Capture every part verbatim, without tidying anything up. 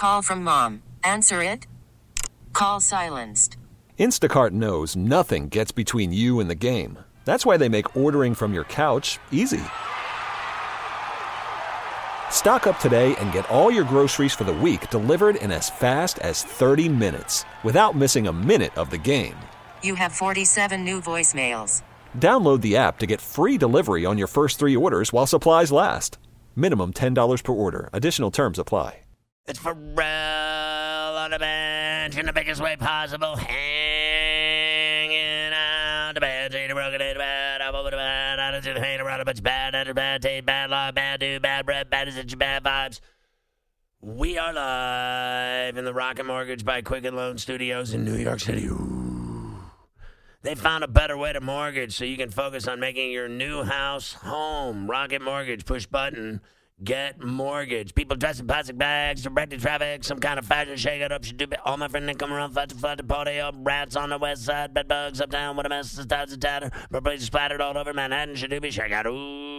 Call from mom. Answer it. Call silenced. Instacart knows nothing gets between you and the game. That's why they make ordering from your couch easy. Stock up today and get all your groceries for the week delivered in as fast as thirty minutes without missing a minute of the game. You have forty-seven new voicemails. Download the app to get free delivery on your first three orders while supplies last. Minimum ten dollars per order. Additional terms apply. It's Pharrell on the bench in the biggest way possible. Hanging out the bench. Ain't a broken, ain't a bad. I'm over the bad. I don't see the pain around a bunch. Bad, bad, bad, taste, bad luck, bad dude, bad breath, bad decision, bad vibes. We are live in the Rocket Mortgage by Quicken Loan Studios in New York City. Ooh. They found a better way to mortgage so you can focus on making your new house home. Rocket Mortgage, push button. Get mortgage. People dressed in plastic bags, directed traffic, some kind of fashion shake-up should do. All my friends that come around, fight to fight to party up. Rats on the west side, bed bugs uptown. What a mess, the tides of tatter. Places splattered all over Manhattan. Should do be shake out.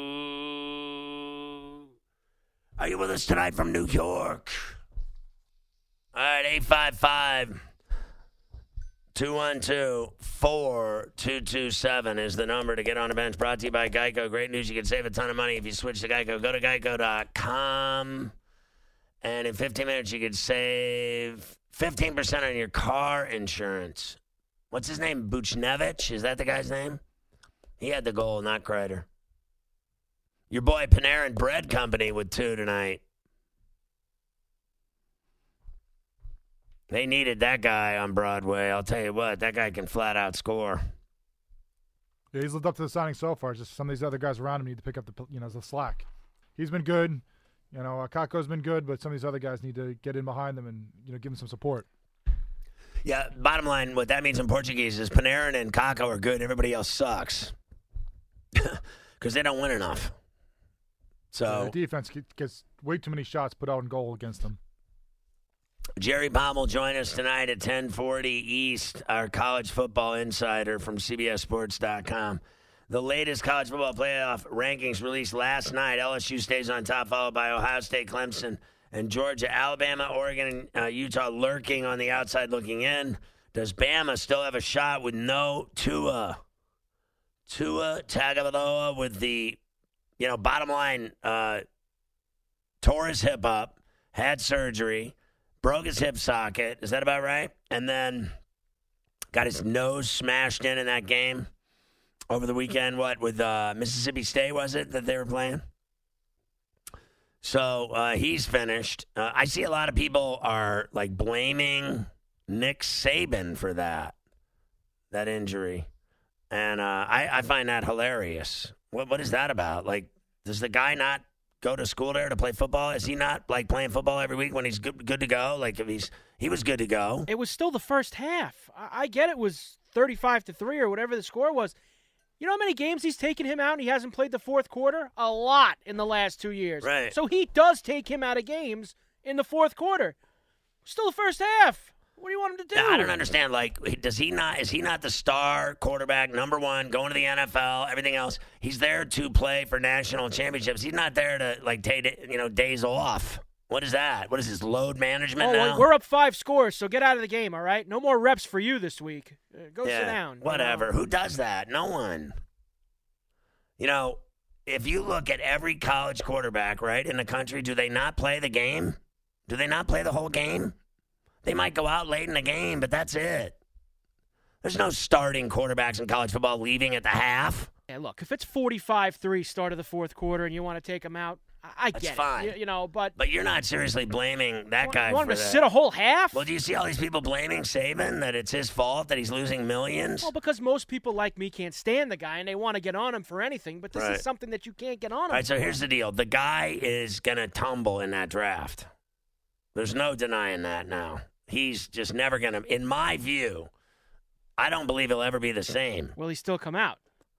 Ooh. Are you with us tonight from New York? All right, eight five five, two one two, four two two seven is the number to get on the bench. Brought to you by Geico. Great news. You can save a ton of money if you switch to Geico. Go to geico dot com. And in fifteen minutes, you could save fifteen percent on your car insurance. What's his name? Buchnevich? Is that the guy's name? He had the goal, not Kreider. Your boy Panarin Bread Company with two tonight. They needed that guy on Broadway. I'll tell you what, that guy can flat out score. Yeah, he's lived up to the signing so far. It's just some of these other guys around him need to pick up the you know the slack. He's been good. You know, uh, Kakko's been good, but some of these other guys need to get in behind them and you know give him some support. Yeah, bottom line, what that means in Portuguese is Panarin and Kakko are good. Everybody else sucks because they don't win enough. So yeah, the defense gets way too many shots put out in goal against them. Jerry Baum will join us tonight at ten forty East, our college football insider from C B S Sports dot com. The latest college football playoff rankings released last night. L S U stays on top, followed by Ohio State, Clemson, and Georgia. Alabama, Oregon, and uh, Utah lurking on the outside looking in. Does Bama still have a shot with no Tua? Tua Tagovailoa with the, you know, bottom line, uh, tore his hip up, had surgery, broke his hip socket. Is that about right? And then got his nose smashed in in that game over the weekend. What, with uh, Mississippi State, was it, that they were playing? So uh, he's finished. Uh, I see a lot of people are, like, blaming Nick Saban for that, that injury. And uh, I, I find that hilarious. What What is that about? Like, does the guy not go to school there to play football? Is he not like playing football every week when he's good, good to go? Like if he's he was good to go. It was still the first half. I, I get it was thirty-five to three or whatever the score was. You know how many games he's taken him out and he hasn't played the fourth quarter? A lot in the last two years. Right. So he does take him out of games in the fourth quarter. Still the first half. What do you want him to do? I don't understand. Like, does he not? Is he not the star quarterback, number one, going to the N F L, everything else? He's there to play for national championships. He's not there to like take you know days off. What is that? What is his load management oh, now? We're up five scores, so get out of the game. All right, no more reps for you this week. Uh, go yeah, sit down. Whatever. You know? Who does that? No one. You know, if you look at every college quarterback, right, in the country, do they not play the game? Do they not play the whole game? They might go out late in the game, but that's it. There's no starting quarterbacks in college football leaving at the half. Yeah, look, if it's forty-five three start of the fourth quarter and you want to take them out, I, I That's get fine. it. You, you know, but But you're not seriously blaming that you guy want for him to that. sit a whole half? Well, do you see all these people blaming Saban, that it's his fault that he's losing millions? Well, because most people like me can't stand the guy and they want to get on him for anything, but this Right. is something that you can't get on him All right, so for. here's the deal. The guy is going to tumble in that draft. There's no denying that now. He's just never going to, in my view, I don't believe he'll ever be the same. Will he still come out?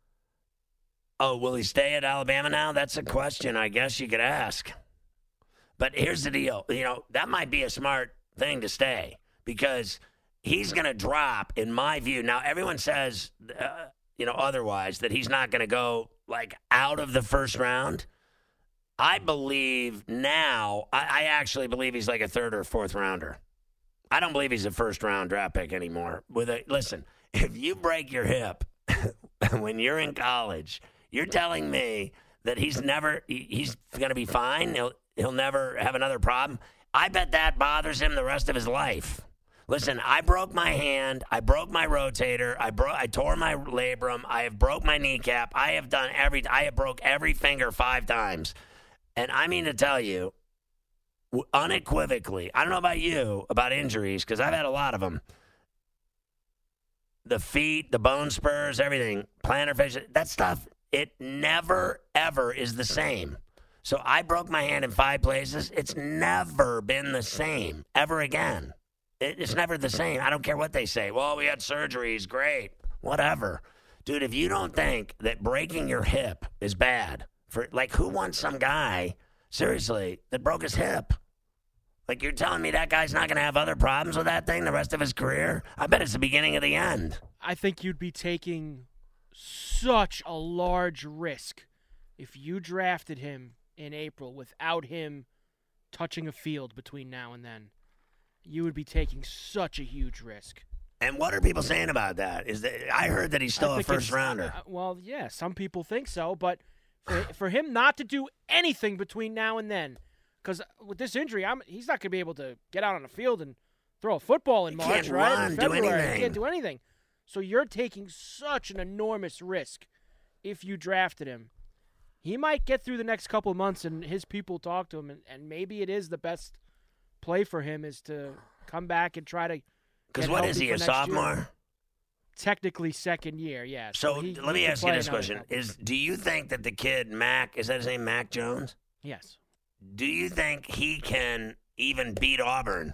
Oh, will he stay at Alabama now? That's a question I guess you could ask. But here's the deal. You know, that might be a smart thing to stay because he's going to drop, in my view. Now, everyone says, uh, you know, otherwise, that he's not going to go, like, out of the first round. I believe now, I, I actually believe he's like a third or fourth rounder. I don't believe he's a first round draft pick anymore. With a listen, if you break your hip when you're in college, you're telling me that he's never he's going to be fine. He'll he'll never have another problem. I bet that bothers him the rest of his life. Listen, I broke my hand. I broke my rotator. I broke. I tore my labrum. I have broke my kneecap. I have done every. I have broke every finger five times, and I mean to tell you, unequivocally, I don't know about you about injuries because I've had a lot of them. The feet, the bone spurs, everything, plantar fascia, that stuff. It never ever is the same. So I broke my hand in five places. It's never been the same ever again. It's never the same. I don't care what they say. Well, we had surgeries. Great. Whatever. Dude, if you don't think that breaking your hip is bad, for like who wants some guy, seriously, that broke his hip? Like you're telling me that guy's not going to have other problems with that thing the rest of his career? I bet it's the beginning of the end. I think you'd be taking such a large risk if you drafted him in April without him touching a field between now and then. You would be taking such a huge risk. And what are people saying about that? Is that I heard that he's still a first rounder. Uh, well, yeah, some people think so, but for, for him not to do anything between now and then, because with this injury, I'm, he's not going to be able to get out on the field and throw a football in he March, can't right? Run, in February. do anything. He can't do anything. So you're taking such an enormous risk if you drafted him. He might get through the next couple of months and his people talk to him, and, and maybe it is the best play for him is to come back and try to. Because what is he, a sophomore? Year. Technically, second year, yeah. So, so he, let me ask you this question: couple. Is do you think that the kid Mac is that his name, Mac Jones? Yes. Do you think he can even beat Auburn?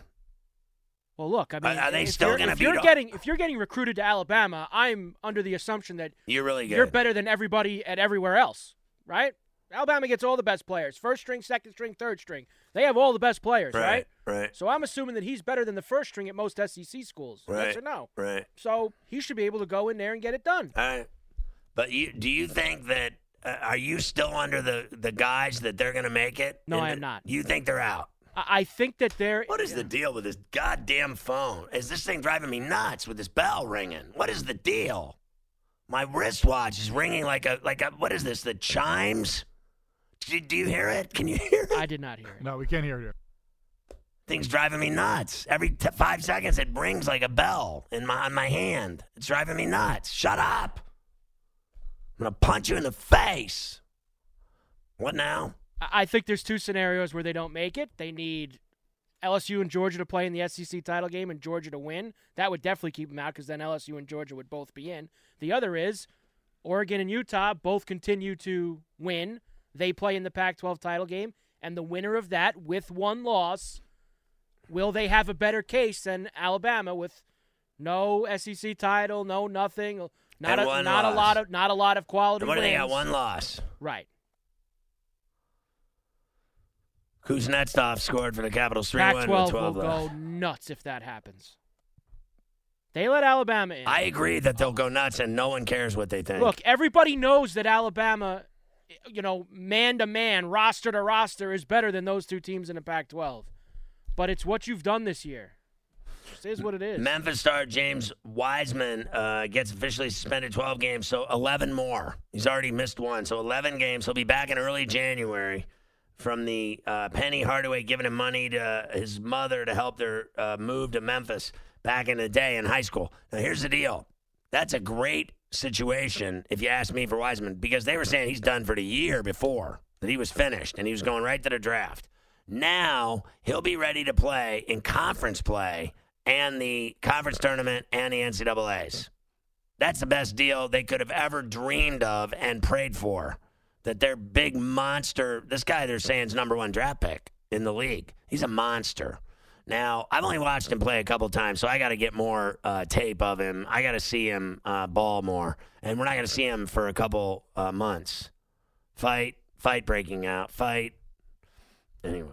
Well, look, I mean, are, are they if still going to beat? If you're getting if you're getting recruited to Alabama, I'm under the assumption that you're really good. You're better than everybody at everywhere else, right? Alabama gets all the best players. First string, second string, third string. They have all the best players, right? Right, right. So I'm assuming that he's better than the first string at most S E C schools. Right, yes or no? Right. So he should be able to go in there and get it done. All right. But you, do you think that, uh, are you still under the, the guys that they're going to make it? No, In I the, am not. You think they're out? I, I think that they're. What is the deal with this goddamn phone? Is this thing driving me nuts with this bell ringing? What is the deal? My wristwatch is ringing like a, like a, what is this, the chimes? Do, do you hear it? Can you hear it? I did not hear it. No, we can't hear you. Thing's driving me nuts. Every t- five seconds, it rings like a bell in my on my hand. It's driving me nuts. Shut up! I'm gonna punch you in the face. What now? I think there's two scenarios where they don't make it. They need L S U and Georgia to play in the S E C title game and Georgia to win. That would definitely keep them out because then L S U and Georgia would both be in. The other is Oregon and Utah both continue to win. They play in the Pac twelve title game, and the winner of that with one loss, will they have a better case than Alabama with no S E C title, no nothing, not And a, one not loss. a lot of not a lot of quality And what do they got? wins. One loss. Right. Kuznetsov scored for the Capitals. three one Pac twelve with twelve will left. go nuts if that happens. They let Alabama in. I agree that they'll go nuts, and no one cares what they think. Look, everybody knows that Alabama, you know, man to man, roster to roster, is better than those two teams in the Pac twelve. But it's what you've done this year. It just is what it is. Memphis star James Wiseman uh, gets officially suspended twelve games, so eleven more. He's already missed one, so eleven games. He'll be back in early January from the uh, Penny Hardaway giving him money to his mother to help their uh, move to Memphis back in the day in high school. Now, here's the deal. That's a great situation, if you ask me, for Wiseman, because they were saying he's done for the year before, that he was finished, and he was going right to the draft. Now, he'll be ready to play in conference play and the conference tournament and the N C double A's. That's the best deal they could have ever dreamed of and prayed for, that their big monster, this guy they're saying is number one draft pick in the league. He's a monster. Now, I've only watched him play a couple times, so I got to get more uh, tape of him. I got to see him uh, ball more, and we're not going to see him for a couple uh, months. Fight, fight breaking out, fight. Anyway.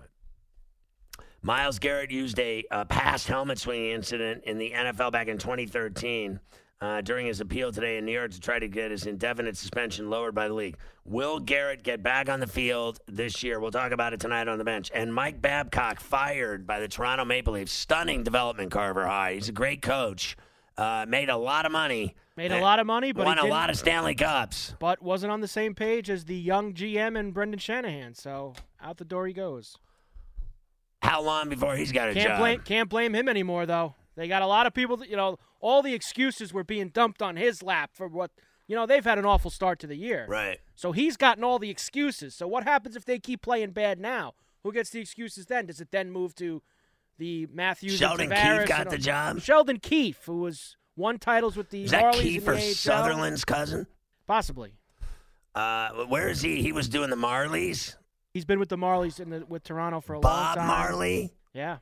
Myles Garrett used a uh, past helmet swinging incident in the N F L back in twenty thirteen uh, during his appeal today in New York to try to get his indefinite suspension lowered by the league. Will Garrett get back on the field this year? We'll talk about it tonight on the bench. And Mike Babcock fired by the Toronto Maple Leafs. Stunning development, Carver High. He's a great coach. Uh, made a lot of money. Made a lot of money, but won he a lot of Stanley Cups. But wasn't on the same page as the young G M and Brendan Shanahan. So out the door he goes. How long before he's got a can't job? Blame, can't blame him anymore, though. They got a lot of people that, you know, all the excuses were being dumped on his lap for what, you know, they've had an awful start to the year. Right. So he's gotten all the excuses. So what happens if they keep playing bad now? Who gets the excuses then? Does it then move to the Matthews Sheldon and Tavares Keefe got and, the job? Sheldon Keefe, who was won titles with the Is that Marlies Keefe in the or A H L. Sutherland's cousin? Possibly. Uh, where is he? He was doing the Marlies? He's been with the Marlies in the, with Toronto for a Bob long time. Marley? Yeah.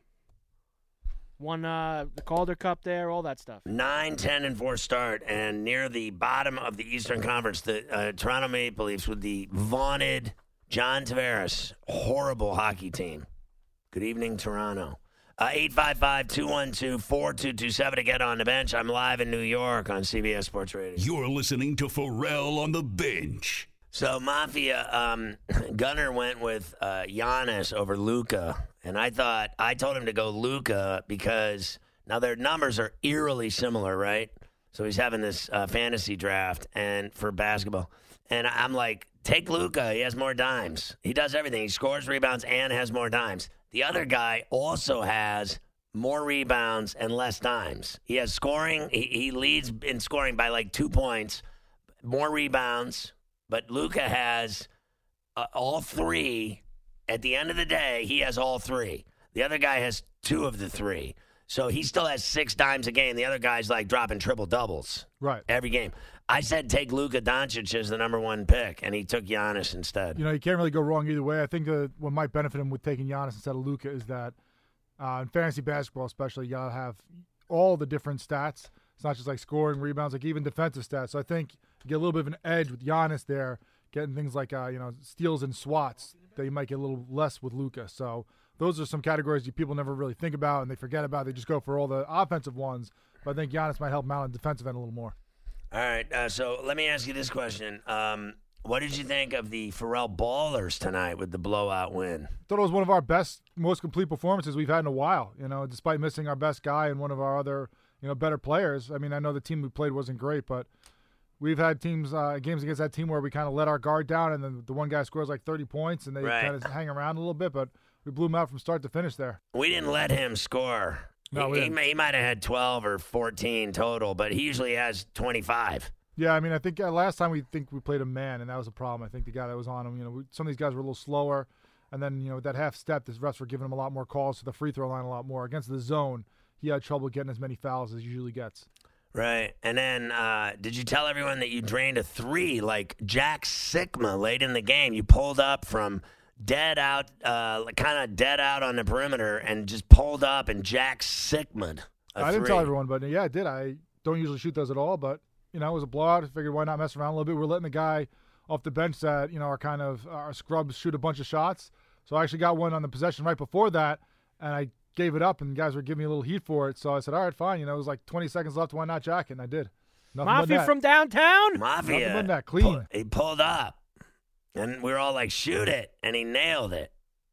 Won uh, the Calder Cup there, all that stuff. nine, ten, and four start, and near the bottom of the Eastern Conference, the uh, Toronto Maple Leafs with the vaunted John Tavares. Horrible hockey team. Good evening, Toronto. Uh, eight five five, two one two, four two two seven to get on the bench. I'm live in New York on C B S Sports Radio. You're listening to Pharrell on the Bench. So, Mafia, um, Gunner went with uh, Giannis over Luka, and I thought, I told him to go Luka because now their numbers are eerily similar, right? So he's having this uh, fantasy draft and for basketball, and I'm like, take Luka. He has more dimes. He does everything. He scores, rebounds, and has more dimes. The other guy also has more rebounds and less dimes. He has scoring. He, he leads in scoring by like two points, more rebounds. But Luka has uh, all three. At the end of the day, he has all three. The other guy has two of the three. So he still has six dimes a game. The other guy's like dropping triple doubles Right. every game. I said take Luka Doncic as the number one pick, and he took Giannis instead. You know, you can't really go wrong either way. I think that what might benefit him with taking Giannis instead of Luka is that uh, in fantasy basketball especially, you got to have all the different stats. It's not just like scoring, rebounds, like even defensive stats. So I think you get a little bit of an edge with Giannis there, getting things like, uh, you know, steals and swats that you might get a little less with Luka. So those are some categories you people never really think about and they forget about. They just go for all the offensive ones. But I think Giannis might help him out on the defensive end a little more. All right, uh, so let me ask you this question. Um, what did you think of the Pharrell Ballers tonight with the blowout win? I thought it was one of our best, most complete performances we've had in a while, you know, despite missing our best guy and one of our other, you know, better players. I mean, I know the team we played wasn't great, but we've had teams, uh, games against that team where we kind of let our guard down and then the one guy scores like thirty points and they Right. kind of hang around a little bit, but we blew him out from start to finish there. We didn't let him score. No, we he, he, didn't. may- he might have had twelve or fourteen total, but he usually has twenty-five. Yeah, I mean, I think uh, last time we think we played a man, and that was a problem. I think the guy that was on him, you know, we, some of these guys were a little slower, and then, you know, with that half step, the refs were giving him a lot more calls to the free throw line a lot more. Against the zone, he had trouble getting as many fouls as he usually gets. Right. And then uh, did you tell everyone that you drained a three like Jack Sikma late in the game? You pulled up from dead out, uh, kind of dead out on the perimeter and just pulled up and Jack Sikma'd a I didn't three. tell everyone, but yeah, I did. I don't usually shoot those at all, but, you know, it was a blowout. I figured why not mess around a little bit. We're letting the guy off the bench that, you know, are kind of our scrubs shoot a bunch of shots. So I actually got one on the possession right before that, and I gave it up, and guys were giving me a little heat for it. So I said, all right, fine. You know, it was like twenty seconds left. Why not jack it? And I did. Nothing but Mafia net. from downtown? Mafia. Nothing but that, clean. pu- he pulled up, and we were all like, shoot it. And he nailed it.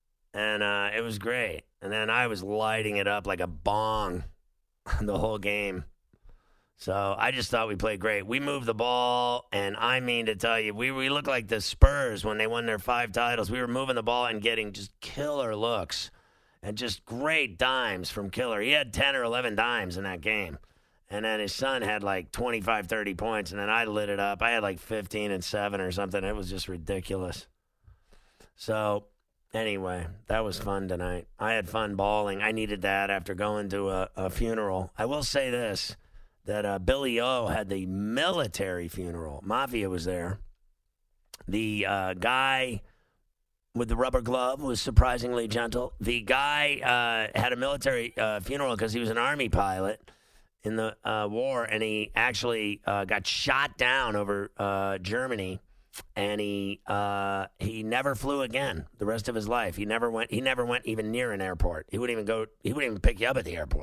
And uh, it was great. And then I was lighting it up like a bong the whole game. So I just thought we played great. We moved the ball, and I mean to tell you, we, we looked like the Spurs when they won their five titles. We were moving the ball and getting just killer looks and just great dimes from Killer. He had ten or eleven dimes in that game. And then his son had like twenty-five, thirty points, and then I lit it up. I had like fifteen and seven or something. It was just ridiculous. So anyway, that was fun tonight. I had fun balling. I needed that after going to a, a funeral. I will say this, that uh, Billy O had the military funeral. Mafia was there. The uh, guy with the rubber glove was surprisingly gentle. The guy uh, had a military uh, funeral because he was an Army pilot in the uh, war, and he actually uh, got shot down over uh, Germany, and he uh, he never flew again the rest of his life. He never went. He never went even near an airport. He wouldn't even go. He wouldn't even pick you up at the airport.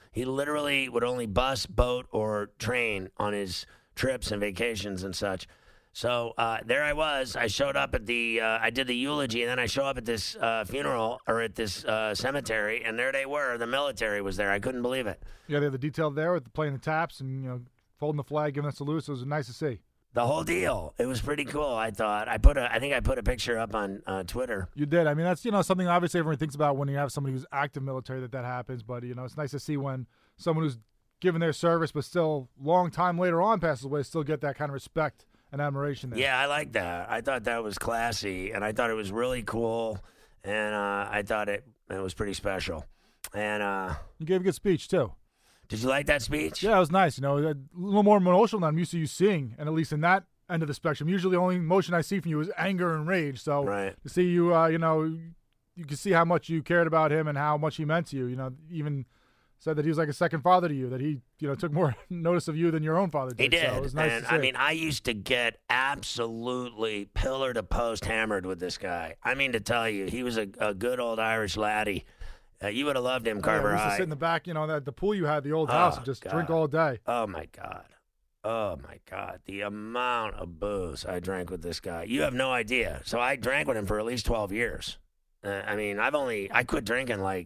He literally would only bus, boat, or train on his trips and vacations and such. So uh, there I was. I showed up at the, uh, I did the eulogy, and then I show up at this uh, funeral or at this uh, cemetery, and there they were. The military was there. I couldn't believe it. Yeah, they had the detail there with playing the taps and, you know, folding the flag, giving us a salute. So it was nice to see. The whole deal. It was pretty cool, I thought. I put a, I think I put a picture up on uh, Twitter. You did. I mean, that's, you know, something obviously everyone thinks about when you have somebody who's active military that that happens. But, you know, it's nice to see when someone who's given their service but still long time later on passes away still get that kind of respect and admiration there. Yeah, I like that. I thought that was classy, and I thought it was really cool, and uh, I thought it, it was pretty special. And uh, you gave a good speech, too. Did you like that speech? Yeah, it was nice. You know, a little more emotional than I'm used to you seeing, and at least in that end of the spectrum. Usually the only emotion I see from you is anger and rage. So right. to see you, uh, you know, you can see how much you cared about him and how much he meant to you. You know, even said that he was like a second father to you, that he, you know, took more notice of you than your own father did. He did. So it was nice and to see. I mean, I used to get absolutely pillar to post hammered with this guy. I mean, to tell you, he was a, a good old Irish laddie. Uh, you would have loved him, Carver yeah, we used to High. sit in the back, you know, that the pool you had, the old Oh, house, and just God. drink all day. Oh, my God. Oh, my God. The amount of booze I drank with this guy. You have no idea. So I drank with him for at least twelve years. Uh, I mean, I've only, I quit drinking like,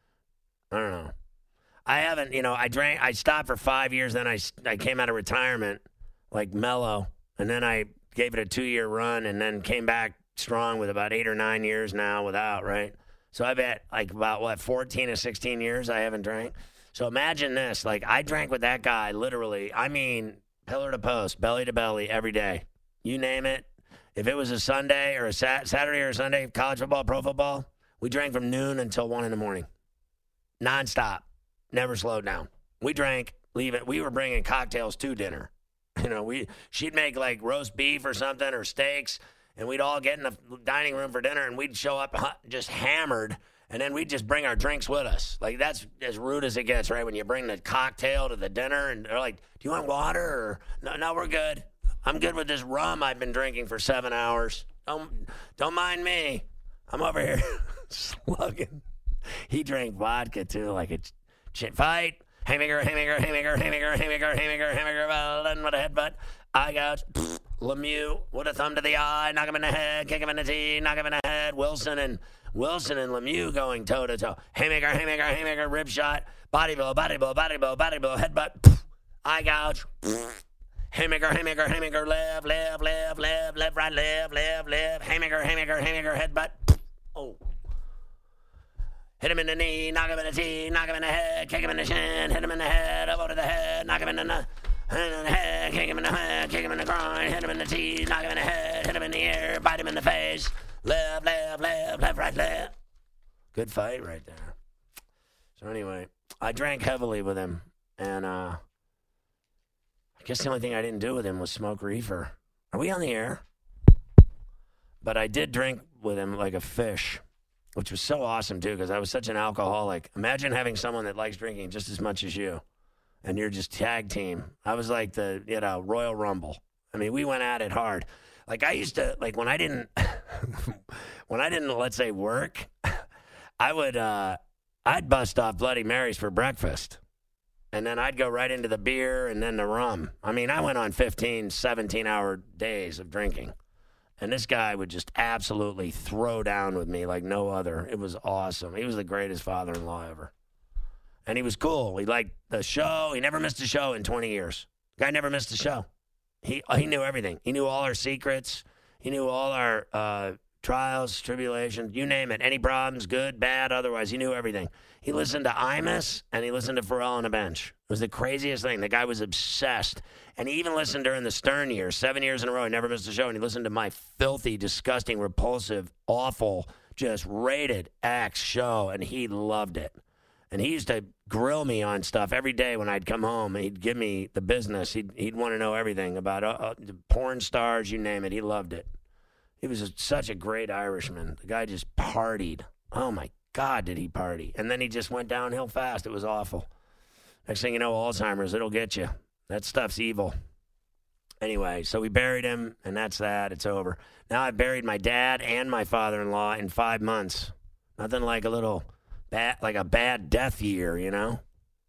I don't know. I haven't, you know, I drank, I stopped for five years. Then I, I came out of retirement like mellow. And then I gave it a two-year run and then came back strong with about eight or nine years now without, right? So I've had like about, what, fourteen or sixteen years I haven't drank. So imagine this. Like, I drank with that guy literally, I mean, pillar to post, belly to belly, every day. You name it. If it was a Sunday or a sat- Saturday or a Sunday, college football, pro football, we drank from noon until one in the morning. Nonstop. Never slowed down. We drank, leave it. We were bringing cocktails to dinner. You know, we she'd make like roast beef or something or steaks, and we'd all get in the dining room for dinner, and we'd show up hot, just hammered, and then we'd just bring our drinks with us. Like, that's as rude as it gets, right? When you bring the cocktail to the dinner, and they're like, do you want water? Or, no, no, we're good. I'm good with this rum I've been drinking for seven hours. Don't, don't mind me. I'm over here slugging. He drank vodka, too, like a ch- fight. Haymaker, haymaker, haymaker, haymaker, haymaker, haymaker, haymaker, well done with a headbutt. Eye gouge. Lemieux with a thumb to the eye, knock him in the head, kick him in the teeth, knock him in the head. Wilson and Wilson and Lemieux going toe to toe. Haymaker, haymaker, haymaker, rib shot, body blow, body blow, body blow, body blow, headbutt, eye gouge. Haymaker, haymaker, haymaker, left, left, left, left, left, right, left, left, left. Haymaker, haymaker, haymaker, headbutt. Oh. Hit him in the knee, knock him in the teeth, knock him in the head, kick him in the shin, hit him in the head, elbow to the head, knock him in the nut. Hit him in the head, kick him in the head, kick him in the groin, hit him in the teeth, knock him in the head, hit him in the ear, bite him in the face. Left, left, left, left, right, left. Good fight right there. So anyway, I drank heavily with him, and uh, I guess the only thing I didn't do with him was smoke reefer. Are we on the air? But I did drink with him like a fish, which was so awesome, too, because I was such an alcoholic. Imagine having someone that likes drinking just as much as you, and you're just tag team. I was like the, you know, Royal Rumble. I mean, we went at it hard. Like, I used to, like, when I didn't, when I didn't, let's say, work, I would, uh, I'd bust off Bloody Marys for breakfast. And then I'd go right into the beer and then the rum. I mean, I went on fifteen, seventeen-hour days of drinking. And this guy would just absolutely throw down with me like no other. It was awesome. He was the greatest father-in-law ever. And he was cool. He liked the show. He never missed a show in twenty years. Guy never missed a show. He he knew everything. He knew all our secrets. He knew all our uh, trials, tribulations, you name it. Any problems, good, bad, otherwise. He knew everything. He listened to Imus, and he listened to Pharrell on the bench. It was the craziest thing. The guy was obsessed. And he even listened during the Stern years, seven years in a row. He never missed a show. And he listened to my filthy, disgusting, repulsive, awful, just rated X show, and he loved it. And he used to grill me on stuff every day when I'd come home. He'd give me the business. He'd, he'd want to know everything about uh, uh, the porn stars, you name it. He loved it. He was a, such a great Irishman. The guy just partied. Oh, my God, did he party. And then he just went downhill fast. It was awful. Next thing you know, Alzheimer's, it'll get you. That stuff's evil. Anyway, so we buried him, and that's that. It's over. Now I've buried my dad and my father-in-law in five months. Nothing like a little... Bad, like a bad death year, you know?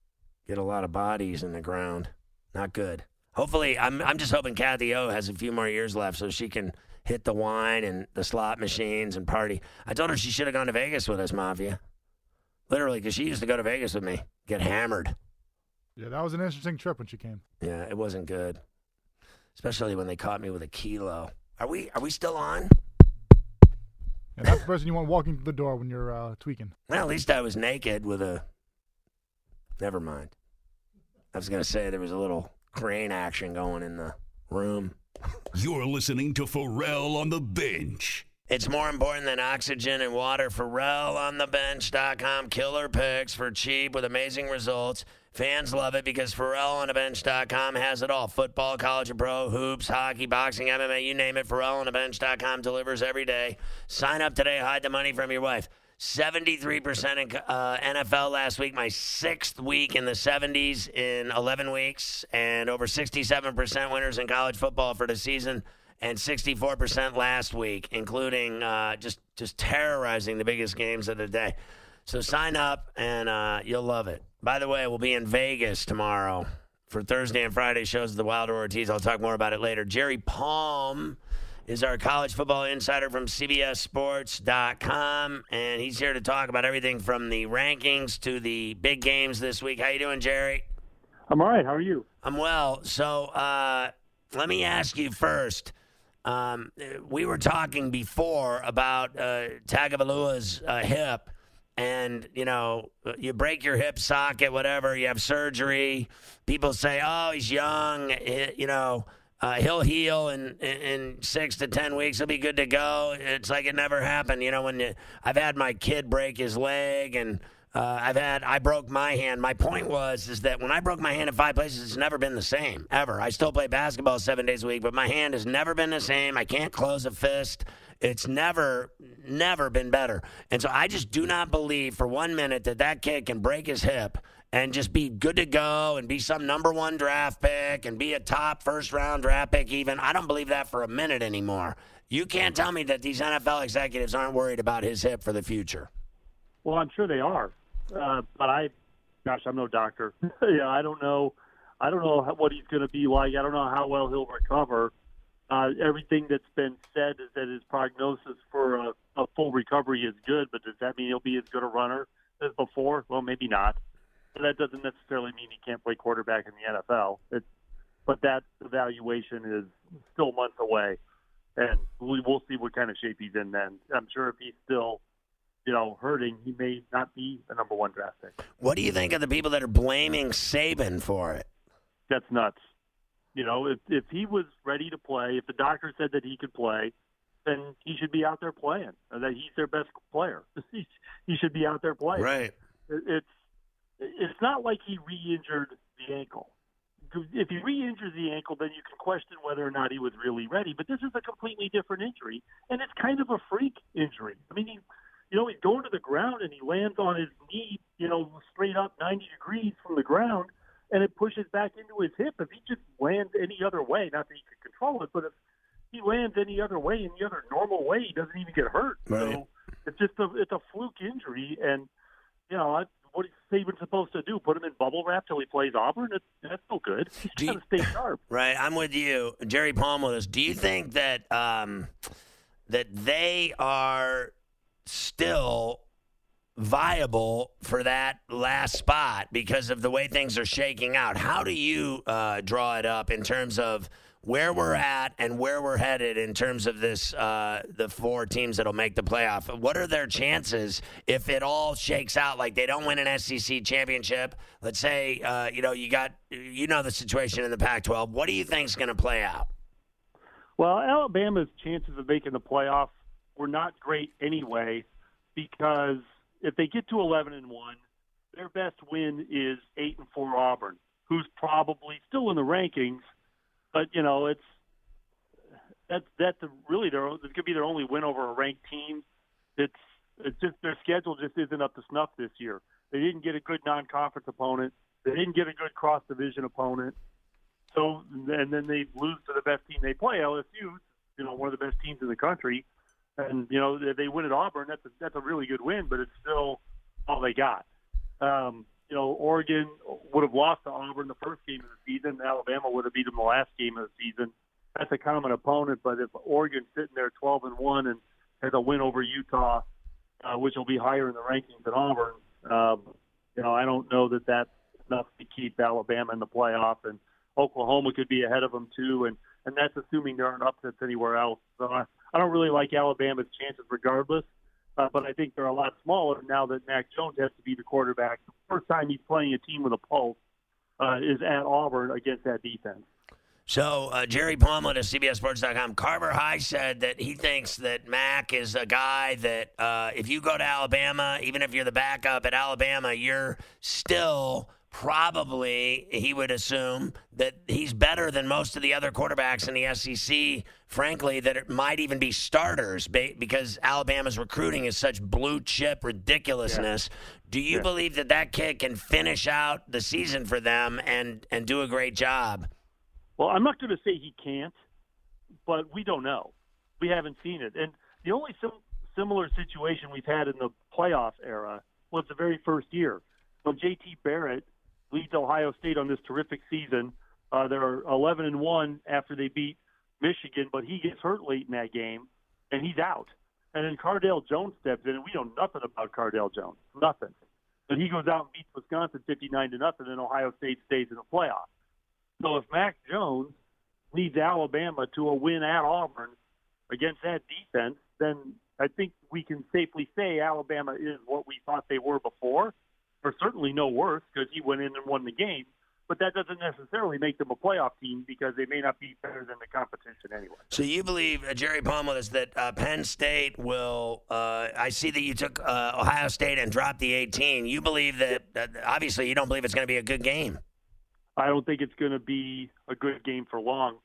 get a lot of bodies in the ground. Not good. Hopefully, I'm I'm just hoping Kathy O has a few more years left so she can hit the wine and the slot machines and party. I told her she should have gone to Vegas with us, Mafia. Literally, because she used to go to Vegas with me, get hammered. Yeah, that was an interesting trip when she came. Yeah, it wasn't good. Especially when they caught me with a kilo. Are we are we still on? Yeah, that's the person you want walking through the door when you're uh, tweaking. Well, at least I was naked with a... Never mind. I was going to say there was a little crane action going in the room. You're listening to Pharrell on the Bench. It's more important than oxygen and water. Pharrell on the bench dot com. Killer picks for cheap with amazing results. Fans love it because Pharrell on the bench dot com has it all. Football, college and pro, hoops, hockey, boxing, M M A, you name it. Pharrell on the bench dot com delivers every day. Sign up today. Hide the money from your wife. seventy-three percent in uh, N F L last week. My sixth week in the seventies in eleven weeks. And over sixty-seven percent winners in college football for the season. And sixty-four percent last week, including uh, just, just terrorizing the biggest games of the day. So sign up, and uh, you'll love it. By the way, we'll be in Vegas tomorrow for Thursday and Friday shows of the Wilder Ortiz. I'll talk more about it later. Jerry Palm is our college football insider from C B S Sports dot com, and he's here to talk about everything from the rankings to the big games this week. How you doing, Jerry? I'm all right. How are you? I'm well. So uh, let me ask you first. Um, we were talking before about uh, Tagovailoa's uh, hip, and, you know, you break your hip socket, whatever, you have surgery. People say, oh, he's young, you know, uh, he'll heal in, in six to ten weeks. He'll be good to go. It's like it never happened. You know, when you, I've had my kid break his leg, and uh, I've had, I broke my hand. My point was, is that when I broke my hand in five places, it's never been the same, ever. I still play basketball seven days a week, but my hand has never been the same. I can't close a fist. It's never, never been better. And so I just do not believe for one minute that that kid can break his hip and just be good to go and be some number one draft pick and be a top first-round draft pick even. I don't believe that for a minute anymore. You can't tell me that these N F L executives aren't worried about his hip for the future. Well, I'm sure they are. Uh, but I, gosh, I'm no doctor. yeah, I don't know. I don't know how, what he's going to be like. I don't know how well he'll recover. Uh, everything that's been said is that his prognosis for a, a full recovery is good, but does that mean he'll be as good a runner as before? Well, maybe not. And that doesn't necessarily mean he can't play quarterback in the N F L. It's, but that evaluation is still months away, and we, we'll see what kind of shape he's in then. I'm sure if he's still, you know, hurting, he may not be a number one draft pick. What do you think of the people that are blaming Saban for it? That's nuts. You know, if if he was ready to play, if the doctor said that he could play, then he should be out there playing. Or that he's their best player. he should be out there playing. Right. It, it's it's not like he re-injured the ankle. If he re-injures the ankle, then you can question whether or not he was really ready. But this is a completely different injury, and it's kind of a freak injury. I mean, he, you know, he's going to the ground and he lands on his knee, you know, straight up ninety degrees from the ground, and it pushes back into his hip. If he just lands any other way, not that he can control it, but if he lands any other way, any other normal way, he doesn't even get hurt. Right. So it's just a it's a fluke injury, and you know, I, what is Saban supposed to do? Put him in bubble wrap till he plays Auburn? It, that's no good. He's Do got to stay sharp. Right, I'm with you, Jerry Palm with us. Do you think that um, that they are still viable for that last spot because of the way things are shaking out? How do you uh, draw it up in terms of where we're at and where we're headed in terms of this, uh, the four teams that'll make the playoff? What are their chances if it all shakes out like they don't win an S E C championship? Let's say, uh, you know, you got, you know, the situation in the Pac twelve. What do you think is going to play out? Well, Alabama's chances of making the playoff were not great anyway, because if they get to eleven and one, their best win is eight and four Auburn, who's probably still in the rankings, but you know it's that's that's really their it could be their only win over a ranked team. It's it's just their schedule just isn't up to snuff this year. They didn't get a good non-conference opponent. They didn't get a good cross-division opponent. So and then they lose to the best team they play, L S U, you know, one of the best teams in the country. And, you know, they win at Auburn. That's a, that's a really good win, but it's still all they got. Um, you know, Oregon would have lost to Auburn the first game of the season. Alabama would have beat them the last game of the season. That's a common opponent, but if Oregon's sitting there twelve and one and has a win over Utah, uh, which will be higher in the rankings than Auburn, um, you know, I don't know that that's enough to keep Alabama in the playoff. And Oklahoma could be ahead of them too, and, and that's assuming there aren't upsets anywhere else. So I, I don't really like Alabama's chances regardless, uh, but I think they're a lot smaller now that Mac Jones has to be the quarterback. The first time he's playing a team with a pulse uh, is at Auburn against that defense. So, uh, Jerry Palmlett of C B S Sports dot com, Carver High said that he thinks that Mac is a guy that uh, if you go to Alabama, even if you're the backup at Alabama, you're still probably, he would assume, that he's better than most of the other quarterbacks in the S E C, frankly, that it might even be starters because Alabama's recruiting is such blue-chip ridiculousness. Yeah. Do you yeah. believe that that kid can finish out the season for them and, and do a great job? Well, I'm not going to say he can't, but we don't know. We haven't seen it. And the only sim- similar situation we've had in the playoff era was the very first year. So J T Barrett leads Ohio State on this terrific season. Uh, they're eleven and one after they beat Michigan, but he gets hurt late in that game, and he's out. And then Cardale Jones steps in, and we know nothing about Cardale Jones, nothing. But he goes out and beats Wisconsin fifty-nine to nothing, and Ohio State stays in the playoff. So if Mac Jones leads Alabama to a win at Auburn against that defense, then I think we can safely say Alabama is what we thought they were before, or certainly no worse because he went in and won the game. But that doesn't necessarily make them a playoff team because they may not be better than the competition anyway. So you believe, uh, Jerry Palmlett, is that uh, Penn State will uh, – I see that you took uh, Ohio State and dropped the eighteen. You believe that uh, – obviously you don't believe it's going to be a good game. I don't think it's going to be a good game for long.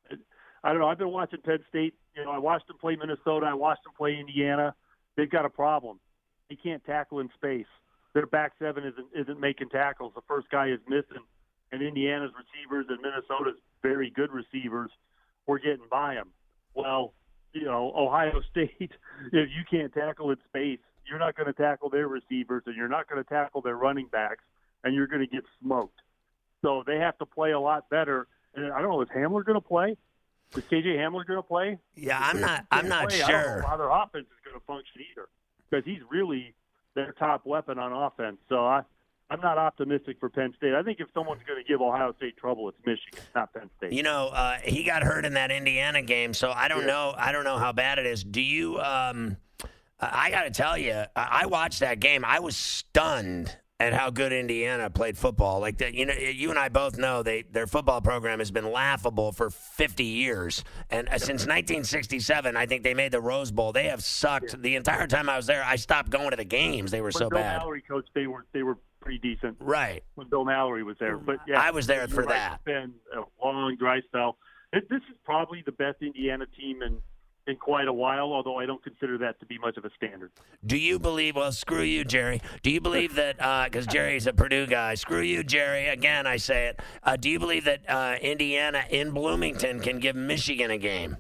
I don't know. I've been watching Penn State. You know, I watched them play Minnesota. I watched them play Indiana. They've got a problem. They can't tackle in space. Their back seven isn't isn't making tackles. The first guy is missing. And Indiana's receivers and Minnesota's very good receivers were getting by them. Well, you know, Ohio State, if you can't tackle in space, you're not going to tackle their receivers, and you're not going to tackle their running backs, and you're going to get smoked. So they have to play a lot better. And I don't know, is Hamler going to play? Is K J Hamler going to play? Yeah, I'm not. I'm not play, sure. I don't know how their offense is going to function either, because he's really their top weapon on offense. So I, I'm not optimistic for Penn State. I think if someone's going to give Ohio State trouble, it's Michigan, not Penn State. You know, uh, he got hurt in that Indiana game, so I don't yeah. know. I don't know how bad it is. Do you? Um, I got to tell you, I watched that game. I was stunned at how good Indiana played football. Like that, you know, you and I both know they their football program has been laughable for fifty years, and uh, since nineteen sixty-seven, I think they made the Rose Bowl. They have sucked yeah. the entire time I was there. I stopped going to the games; they were when so Bill bad. Mallory coached, they were they were pretty decent, right? When Bill Mallory was there, but yeah, I was there for right. that. It's been a long dry spell. It, this is probably the best Indiana team in. in quite a while, although I don't consider that to be much of a standard. Do you believe, well, screw you, Jerry. Do you believe that, because uh, Jerry's a Purdue guy, screw you, Jerry, again, I say it. Uh, do you believe that uh, Indiana in Bloomington can give Michigan a game?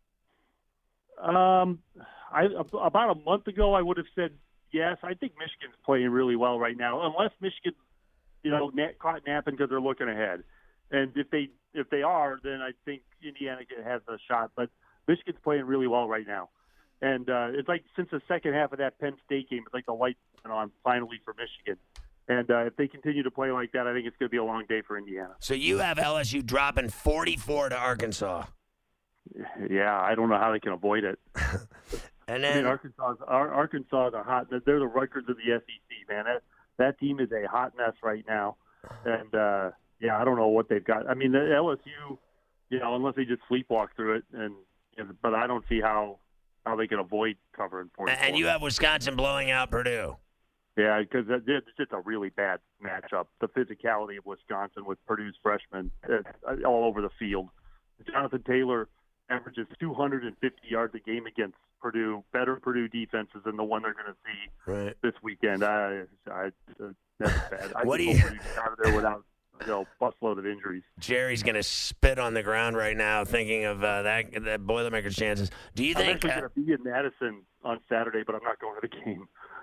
Um, I about a month ago, I would have said yes. I think Michigan's playing really well right now, unless Michigan, you know, nap, caught napping because they're looking ahead. And if they if they are, then I think Indiana has a shot. But Michigan's playing really well right now. And uh, it's like since the second half of that Penn State game, it's like the lights went on finally for Michigan. And uh, if they continue to play like that, I think it's going to be a long day for Indiana. So you have L S U dropping forty-four to Arkansas. Yeah, I don't know how they can avoid it. and then I mean, Arkansas, Arkansas is a hot. They're the Rutgers of the S E C, man. That that team is a hot mess right now. And uh, yeah, I don't know what they've got. I mean, the L S U, you know, unless they just sleepwalk through it, and but I don't see how how they can avoid covering forty-four. And you have Wisconsin blowing out Purdue. Yeah, because it's just a really bad matchup. The physicality of Wisconsin with Purdue's freshmen all over the field. Jonathan Taylor averages two hundred fifty yards a game against Purdue. Better Purdue defenses than the one they're going to see right. this weekend. I, I, uh, that's bad. I what do you you? Out of there without. You know, busload of injuries. Jerry's going to spit on the ground right now thinking of uh, that that Boilermakers chances. Do you think I'm actually uh, going to be in Madison on Saturday, but I'm not going to the game.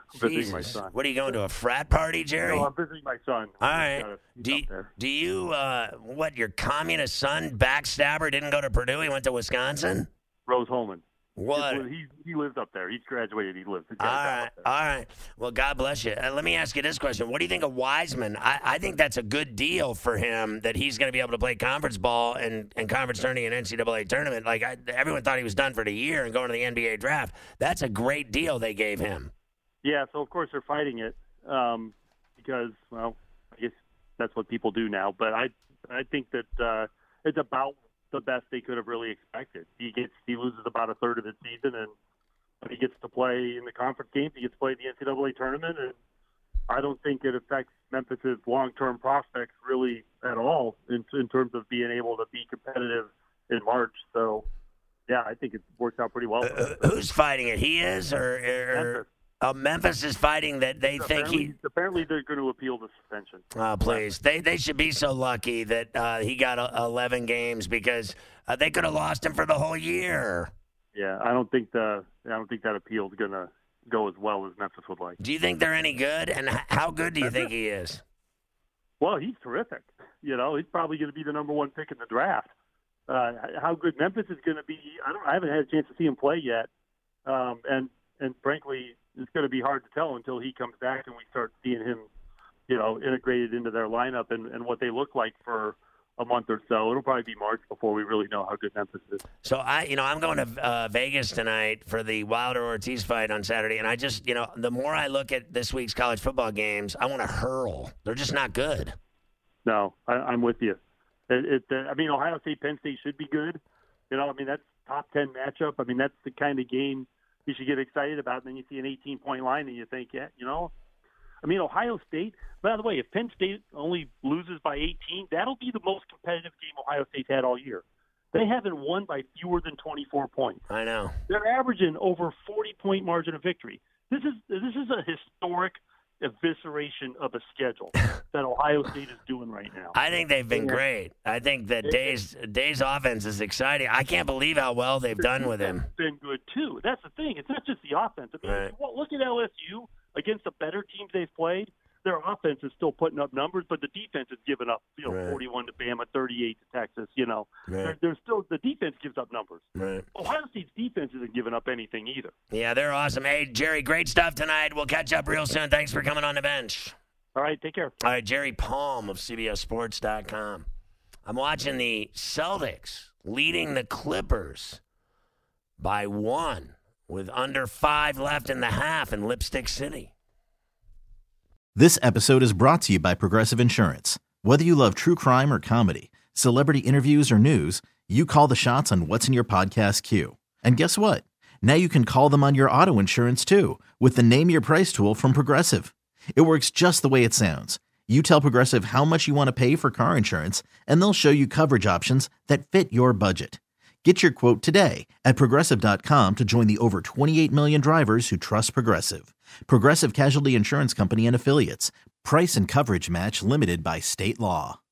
visiting my Jesus. son. What are you going to a frat party, Jerry? No, I'm visiting my son. All He's right. got a- he's Do up you, there. do you uh, what, your communist son, backstabber, didn't go to Purdue? He went to Wisconsin? Rose Holman. What? He, he lives up there. He's graduated. He lives. The All guy's right, up there. all right. Well, God bless you. Uh, let me ask you this question: what do you think of Wiseman? I, I think that's a good deal for him that he's going to be able to play conference ball and, and conference tourney and N C double A tournament. Like I, everyone thought he was done for the year and going to the N B A draft. That's a great deal they gave him. Yeah. So of course they're fighting it um, because, well, I guess that's what people do now. But I, I think that uh, it's about the best they could have really expected. He gets, he loses about a third of the season, and he gets to play in the conference games. He gets to play in the N C double A tournament, and I don't think it affects Memphis's long-term prospects really at all in, in terms of being able to be competitive in March. So, yeah, I think it works out pretty well. For Uh, who's fighting it? He is, or, or Memphis. Uh, Memphis is fighting that they think apparently, he. apparently they're going to appeal the suspension. Oh, please. They they should be so lucky that uh, he got uh, eleven games because uh, they could have lost him for the whole year. Yeah, I don't think the I don't think that appeal is going to go as well as Memphis would like. Do you think they're any good? And h- how good do you think he is? Well, he's terrific. You know, he's probably going to be the number one pick in the draft. Uh, how good Memphis is going to be, I don't. I haven't had a chance to see him play yet, um, and and frankly, it's going to be hard to tell until he comes back and we start seeing him, you know, integrated into their lineup and, and what they look like for a month or so. It'll probably be March before we really know how good Memphis is. So I, you know, I'm going to uh, Vegas tonight for the Wilder Ortiz fight on Saturday, and I just, you know, the more I look at this week's college football games, I want to hurl. They're just not good. No, I, I'm with you. It, it uh, I mean, Ohio State, Penn State should be good. You know, I mean, that's top ten matchup. I mean, that's the kind of game you should get excited about. And then you see an eighteen-point line, and you think, yeah, you know. I mean, Ohio State, by the way, if Penn State only loses by eighteen, that'll be the most competitive game Ohio State's had all year. They haven't won by fewer than twenty-four points. I know. They're averaging over forty-point margin of victory. This is this is a historic evisceration of a schedule that Ohio State is doing right now. I think they've been Yeah. great. I think that Day's Day's offense is exciting. I can't believe how well they've done with him. Been good too. That's the thing. It's not just the offense. I mean, Right. well, look at L S U against the better teams they've played. Their offense is still putting up numbers, but the defense is giving up, you know, Right. forty-one to Bama, thirty-eight to Texas. You know, Right. they're, they're still the defense gives up numbers. Right. Ohio State's defense isn't giving up anything either. Yeah, they're awesome. Hey, Jerry, great stuff tonight. We'll catch up real soon. Thanks for coming on the bench. All right, take care. All right, Jerry Palm of C B S Sports dot com. I'm watching the Celtics leading the Clippers by one with under five left in the half in Lipstick City. This episode is brought to you by Progressive Insurance. Whether you love true crime or comedy, celebrity interviews or news, you call the shots on what's in your podcast queue. And guess what? Now you can call them on your auto insurance too with the Name Your Price tool from Progressive. It works just the way it sounds. You tell Progressive how much you want to pay for car insurance, and they'll show you coverage options that fit your budget. Get your quote today at Progressive dot com to join the over twenty-eight million drivers who trust Progressive. Progressive Casualty Insurance Company and Affiliates. Price and coverage match limited by state law.